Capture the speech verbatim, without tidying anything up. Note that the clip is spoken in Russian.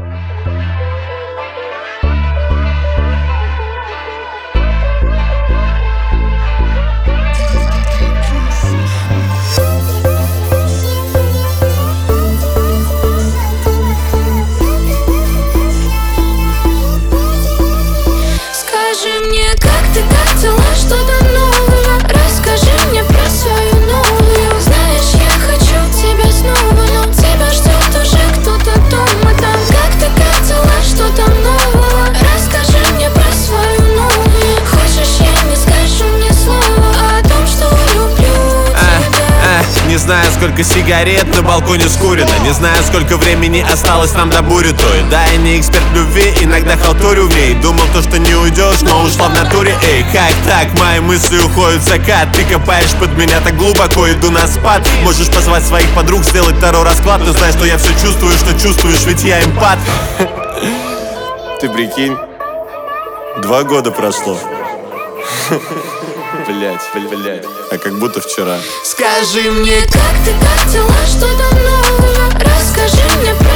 Скажи мне, как ты, как дела, что-то новое? Расскажи мне про свою новую. Знаешь, я хочу тебя снова, но тебя ждет уже кто-то дома там. Как ты, как дела, что там нового? Расскажи мне про свою новую. Хочешь, я не скажу ни слова о том, что люблю тебя. Не знаю, сколько сигарет на балконе скурено. Не знаю, сколько времени осталось нам до бури той. Да, я не эксперт в любви, иногда халтурю в ней. Думал то, что не уйдешь, но ушла в натуре. Эй, как так? Мои мысли уходят в закат. Ты копаешь под меня так глубоко, иду на спад. Можешь позвать своих подруг, сделать второй расклад. Но знай, что я все чувствую, что чувствуешь, ведь я эмпат. Ты прикинь, два года прошло. Блять, блять, а как будто вчера. Скажи мне, как ты, как дела, что там нового? Расскажи мне про